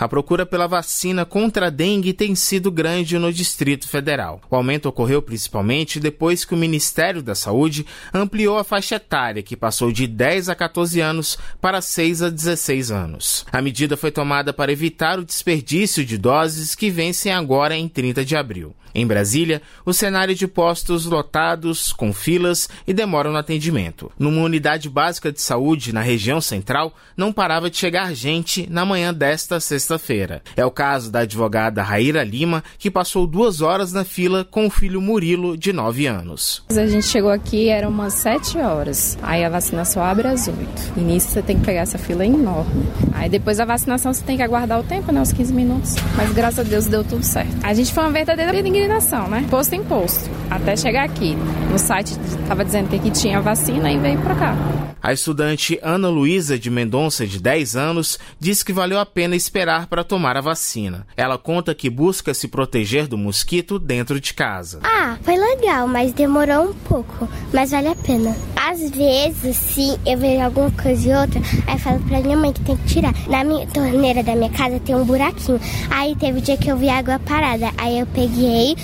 A procura pela vacina contra a dengue tem sido grande no Distrito Federal. O aumento ocorreu principalmente depois que o Ministério da Saúde ampliou a faixa etária, que passou de 10 a 14 anos para 6 a 16 anos. A medida foi tomada para evitar o desperdício de doses que vencem agora em 30 de abril. Em Brasília, o cenário de postos lotados, com filas e demora no atendimento. Numa unidade básica de saúde na região central, não parava de chegar gente na manhã desta sexta-feira. É o caso da advogada Raíra Lima, que passou 2 horas na fila com o filho Murilo, de 9 anos. A gente chegou aqui, eram umas 7 horas. Aí a vacina só abre às 8. E nisso você tem que pegar essa fila enorme. Aí depois da vacinação você tem que aguardar o tempo, né? Uns 15 minutos. Mas graças a Deus deu tudo certo. A gente foi uma verdadeira indignação, né? Posto em posto. Até chegar aqui. No site estava dizendo que aqui tinha vacina e veio pra cá. A estudante Ana Luísa de Mendonça, de 10 anos, diz que valeu a pena esperar para tomar a vacina. Ela conta que busca se proteger do mosquito dentro de casa. Foi legal, mas demorou um pouco. Mas vale a pena. Às vezes, sim, eu vejo alguma coisa e outra, aí eu falo pra minha mãe que tem que tirar. Na minha torneira da minha casa tem um buraquinho. Aí teve um dia que eu vi água parada. Aí eu peguei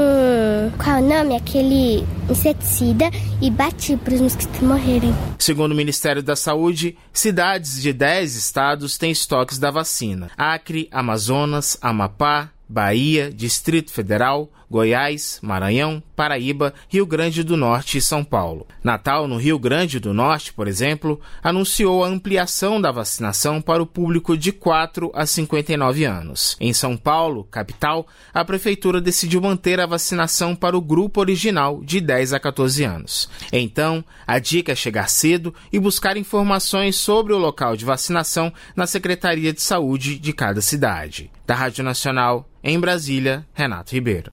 qual é o nome? Aquele inseticida e bati para os mosquitos morrerem. Segundo o Ministério da Saúde, cidades de 10 estados têm estoques da vacina. Acre, Amazonas, Amapá, Bahia, Distrito Federal, Goiás, Maranhão, Paraíba, Rio Grande do Norte e São Paulo. Natal, no Rio Grande do Norte, por exemplo, anunciou a ampliação da vacinação para o público de 4 a 59 anos. Em São Paulo, capital, a prefeitura decidiu manter a vacinação para o grupo original de 10 a 14 anos. Então, a dica é chegar cedo e buscar informações sobre o local de vacinação na Secretaria de Saúde de cada cidade. Da Rádio Nacional, em Brasília, Renato Ribeiro.